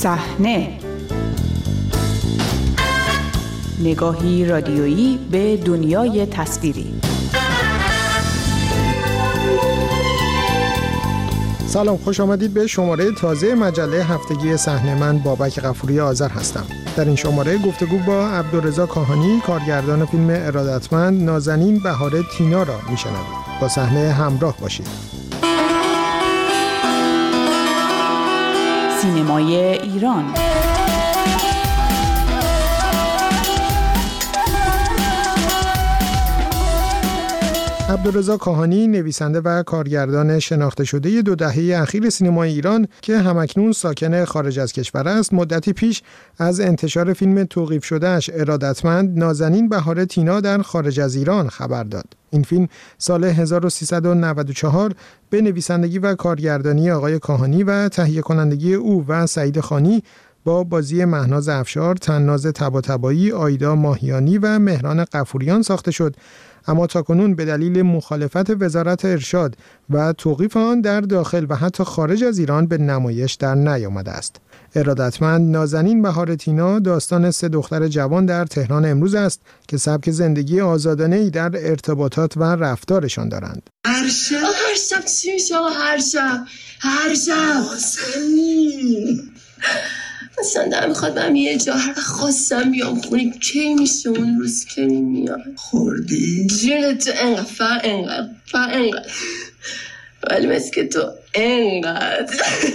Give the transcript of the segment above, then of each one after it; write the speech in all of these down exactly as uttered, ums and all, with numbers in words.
صحنه، نگاهی رادیویی به دنیای تصویری. سلام، خوش آمدید به شماره تازه مجله هفتگی صحنه. من بابک غفوری آذر هستم. در این شماره گفتگو با عبدالرضا کاهانی، کارگردان فیلم ارادتمند، نازنین بهار تینا را میشنوید. با صحنه همراه باشید. سینمای ایران. عبدالرضا کاهانی نویسنده و کارگردان شناخته شده دو دهه اخیر سینمای ایران که همکنون ساکن خارج از کشور است، مدتی پیش از انتشار فیلم توقیف شدهش ارادتمند، نازنین بهار تینا در خارج از ایران خبر داد. این فیلم سال هزار و سیصد و نود و چهار به نویسندگی و کارگردانی آقای کاهانی و تهیه کنندگی او و سعید خانی با بازی مهناز افشار، طناز طباطبایی، آیدا ماهیانی و مهران غفوریان ساخته شد، اما تاکنون به دلیل مخالفت وزارت ارشاد و توقیف آن در داخل و حتی خارج از ایران به نمایش در نیامده است. ارادتمند، نازنین بهار تینا داستان سه دختر جوان در تهران امروز است که سبک زندگی آزادانه‌ای در ارتباطات و رفتارشان دارند. هر شب هر شب چی میشه؟ هر شب هر شب حسینی اصلا در میخواد من یه جا هر خواستم بیام خونی. کی میشه اون روز که میاد؟ خوردی؟ جونه تو انقدر فر انقدر فر انقدر ولی مثل که تو انقدر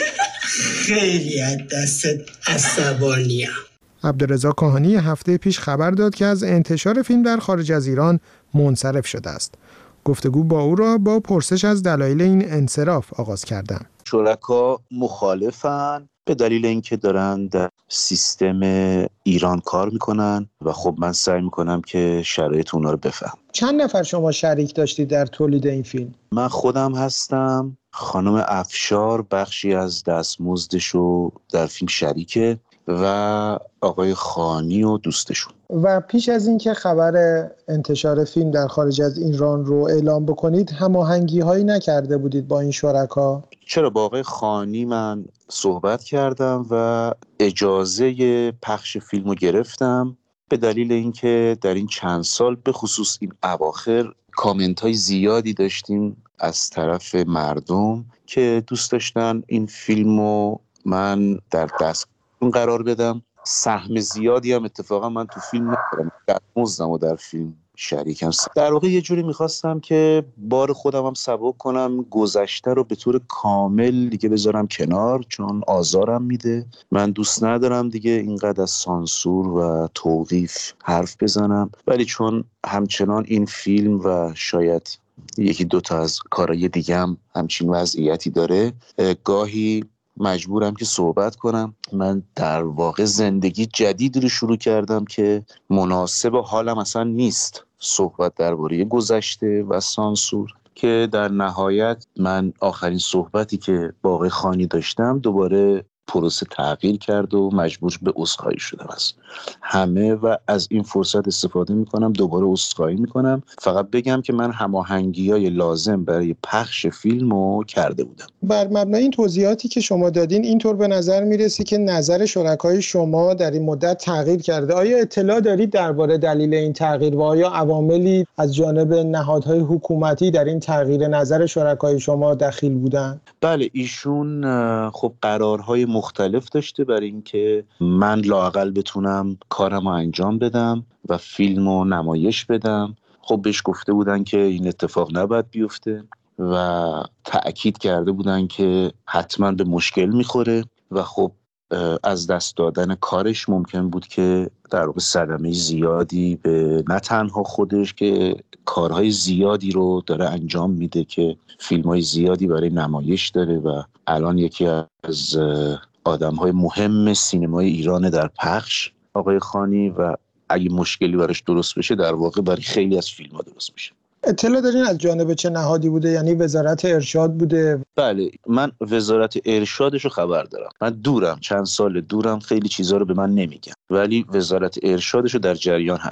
خیلی از دستت عصبانیم. عبدالرضا کاهانی هفته پیش خبر داد که از انتشار فیلم در خارج از ایران منصرف شده است. گفتگو با او را با پرسش از دلایل این انصراف آغاز کردم. شرکا مخالفن به دلیل اینکه دارن در سیستم ایران کار میکنن و خب من سعی میکنم که شرایط اونا رو بفهم. چند نفر شما شریک داشتید در تولید این فیلم؟ من خودم هستم، خانم افشار بخشی از دستمزدشو در فیلم شریکه و آقای خانی و دوستشون. و پیش از اینکه خبر انتشار فیلم در خارج از ایران رو اعلام بکنید، هماهنگی هایی نکرده بودید با این شرکا؟ چرا، با آقای خانی من صحبت کردم و اجازه پخش فیلمو گرفتم به دلیل اینکه در این چند سال به خصوص این اواخر کامنت های زیادی داشتیم از طرف مردم که دوست داشتن این فیلمو من در دست قرار بدم. سهم زیادی هم اتفاقا من تو فیلم ندارم، دستمزدم و در فیلم شریکم. در واقع یه جوری میخواستم که بار خودم هم سبک کنم، گذشته رو به طور کامل دیگه بذارم کنار، چون آزارم میده. من دوست ندارم دیگه اینقدر از سانسور و توقیف حرف بزنم، ولی چون همچنان این فیلم و شاید یکی دوتا از کارهای دیگه هم همچین وضعیتی داره، گاهی مجبورم که صحبت کنم. من در واقع زندگی جدیدی رو شروع کردم که مناسب حالم اصلا نیست صحبت درباره گذشته و سانسور، که در نهایت من آخرین صحبتی که با آقای خانی داشتم دوباره پروسه تغییر کرد و مجبور به عذرخواهی شدم از همه و از این فرصت استفاده میکنم دوباره عذرخواهی میکنم. فقط بگم که من هماهنگی‌های لازم برای پخش فیلمو کرده بودم. بر مبنای این توضیحاتی که شما دادین اینطور به نظر میرسه که نظر شرکای شما در این مدت تغییر کرده. آیا اطلاع دارید درباره دلیل این تغییر و آیا عواملی از جانب نهادهای حکومتی در این تغییر نظر شرکای شما دخیل بودن؟ بله، ایشون خب قرارهای مختلف داشته برای اینکه من لااقل بتونم کارمو انجام بدم و فیلمو نمایش بدم. خب بهش گفته بودن که این اتفاق نباید بیفته و تأکید کرده بودن که حتما به مشکل میخوره و خب از دست دادن کارش ممکن بود که در واقع صدمه زیادی به نه تنها خودش که کارهای زیادی رو داره انجام میده که فیلمهای زیادی برای نمایش داره و الان یکی از آدمهای مهم سینمای ایران در پخش آقای خانی و اگه مشکلی براش درست بشه در واقع برای خیلی از فیلم‌ها درست میشه. اطلاع دارین از جانب چه نهادی بوده؟ یعنی وزارت ارشاد بوده؟ بله، من وزارت ارشادشو خبر دارم. من دورم، چند سال دورم، خیلی چیزا رو به من نمیگن، ولی وزارت ارشادشو در جریان هستم.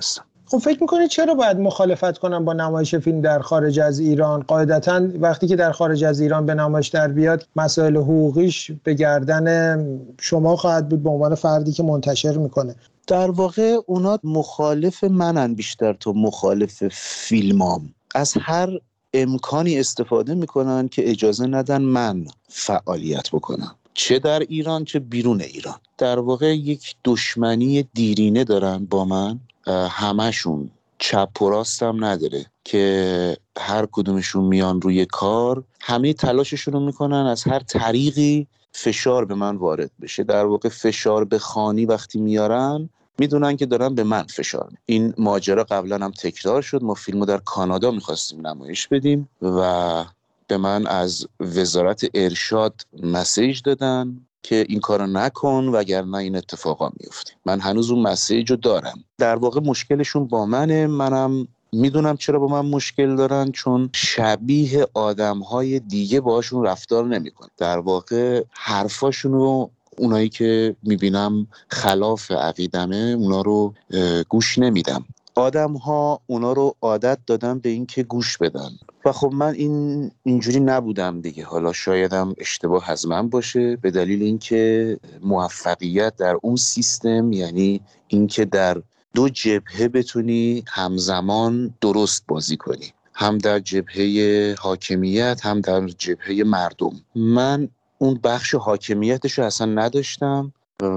خب فکر میکنید چرا باید مخالفت کنن با نمایش فیلم در خارج از ایران؟ قاعدتاً وقتی که در خارج از ایران به نمایش در بیاد مسائل حقوقیش به گردن شما خواهد بود به عنوان فردی که منتشر میکنه. در واقع اونا مخالف منن بیشتر تو مخالف فیلمام. از هر امکانی استفاده میکنن که اجازه ندن من فعالیت بکنم، چه در ایران چه بیرون ایران. در واقع یک دشمنی دیرینه دارن با من، همشون چپ و راستم نداره که هر کدومشون میان روی کار همه تلاششون رو میکنن از هر طریقی فشار به من وارد بشه. در واقع فشار به خانی وقتی میارن میدونن که دارن به من فشار. این ماجرا قبلا هم تکرار شد. ما فیلمو در کانادا میخواستیم نمایش بدیم و به من از وزارت ارشاد مسیج دادن که این کارو نکن وگرنه این اتفاقا میفته. من هنوز اون مسیج رو دارم. در واقع مشکلشون با منه، منم میدونم چرا با من مشکل دارن، چون شبیه آدمهای دیگه باشون رفتار نمیکنه. در واقع حرفاشونو اونایی که میبینم خلاف عقیدمه اونا رو گوش نمیدم. آدم ها اونا رو عادت دادن به این که گوش بدن و خب من این اینجوری نبودم دیگه. حالا شایدم اشتباه از من باشه به دلیل اینکه موفقیت در اون سیستم یعنی اینکه در دو جبهه بتونی همزمان درست بازی کنی، هم در جبهه حاکمیت هم در جبهه مردم. من اون بخش حاکمیتش رو اصلا نداشتم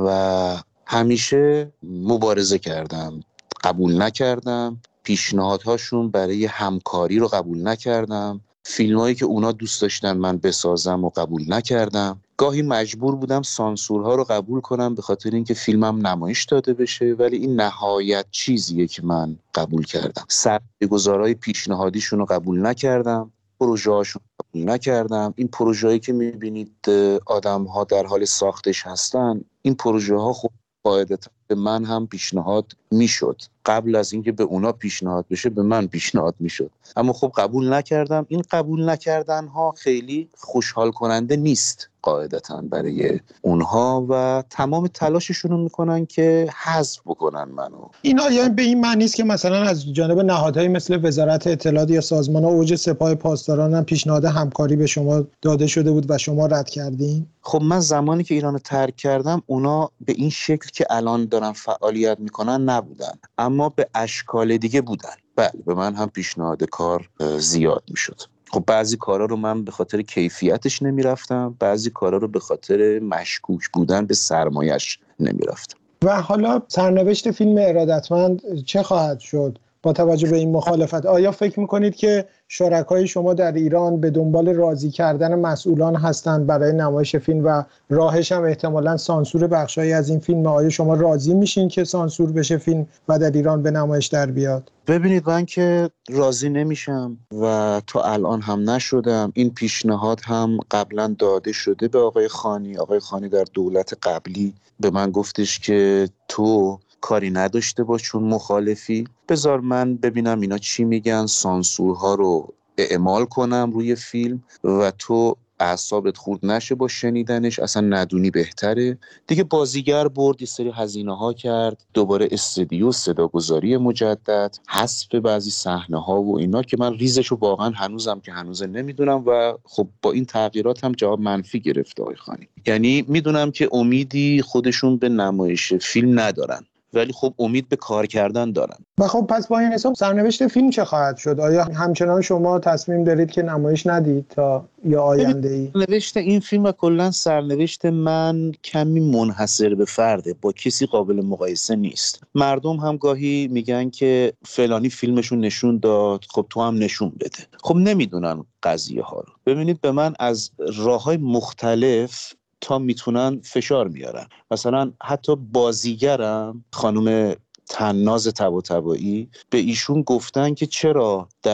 و همیشه مبارزه کردم، قبول نکردم. پیشنهادهاشون برای همکاری رو قبول نکردم. فیلمایی که اونا دوست داشتن من بسازم و قبول نکردم. گاهی مجبور بودم سانسورها رو قبول کنم به خاطر اینکه فیلمم نمایش داده بشه، ولی این نهایت چیزیه که من قبول کردم. سرمایه‌گذارای پیشنهادیشون رو قبول نکردم، پروژه‌هاشون قبول نکردم. این پروژه‌ای که می‌بینید آدم‌ها در حال ساختش هستن، این پروژه‌ها خب قاعدتا به من هم پیشنهاد میشد. قبل از اینکه به اونا پیشنهاد بشه به من پیشنهاد میشد، اما خب قبول نکردم. این قبول نکردن ها خیلی خوشحال کننده نیست قاعدتا برای اونها و تمام تلاششون رو میکنن که حذف بکنن منو. این آیا به این معنی است که مثلا از جانب نهادهای مثل وزارت اطلاعات یا سازمان اوج سپاه پاسداران هم پیشنهاد همکاری به شما داده شده بود و شما رد کردین؟ خب من زمانی که ایرانو ترک کردم اونا به این شکل که الان دارن فعالیت میکنن نبودن، اما به اشکال دیگه بودن. بله به من هم پیشنهاد کار زیاد میشد. خب بعضی کارا رو من به خاطر کیفیتش نمیرفتم، بعضی کارا رو به خاطر مشکوک بودن به سرمایش نمیرفتم. و حالا سرنوشت فیلم ارادتمند چه خواهد شد با توجه به این مخالفت؟ آیا فکر میکنید که شرکای شما در ایران به دنبال راضی کردن مسئولان هستند برای نمایش فیلم و راهش هم احتمالاً سانسور بخشایی از این فیلم؟ آیا شما راضی میشین که سانسور بشه فیلم و در ایران به نمایش در بیاد؟ ببینید من که راضی نمیشم و تا الان هم نشدم. این پیشنهاد هم قبلا داده شده به آقای خانی. آقای خانی در دولت قبلی به من گفتش که تو کاری نداشته باش چون مخالفی، بذار من ببینم اینا چی میگن، سانسورها رو اعمال کنم روی فیلم و تو اعصابت خورد نشه با شنیدنش، اصلا ندونی بهتره دیگه. بازیگر برد، یه سری هزینه ها کرد، دوباره استودیو، صداگذاری مجدد، حذف بعضی صحنه ها و اینا که من ریزشو واقعا هنوزم که هنوز نمیدونم و خب با این تغییرات هم جواب منفی گرفته آقای خانی. یعنی میدونم که امیدی خودشون به نمایش فیلم ندارن ولی خب امید به کار کردن دارن. و خب پس با این حساب سرنوشت فیلم چه خواهد شد؟ آیا همچنان شما تصمیم دارید که نمایش ندید تا یا آینده ای؟ سرنوشت این فیلم و کلا سرنوشت من کمی منحصر به فرده، با کسی قابل مقایسه نیست. مردم هم گاهی میگن که فلانی فیلمشون نشون داد، خب تو هم نشون بده. خب نمیدونن قضیه ها رو. ببینید به من از راههای مختلف تا میتونن فشار میارن. مثلا حتی بازیگرم خانم تناز طباطبایی به ایشون گفتن که چرا در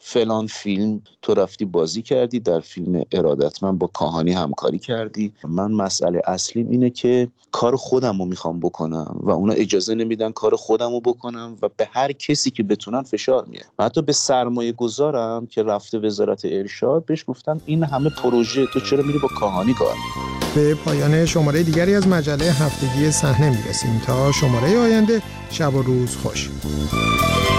فلان فیلم تو رفتی بازی کردی، در فیلم ارادتمند با کاهانی همکاری کردی. من مسئله اصلیم اینه که کار خودم رو میخوام بکنم و اونا اجازه نمیدن کار خودم رو بکنم و به هر کسی که بتونن فشار میارن. حتی به سرمایه گذارم که رفته وزارت ارشاد بهش گفتن این همه پروژه تو چرا میری با کاهانی کار میکنی؟ به پایان شماره دیگری از مجله هفتگی صحنه میرسیم. تا شماره آینده، شب و روز خوش.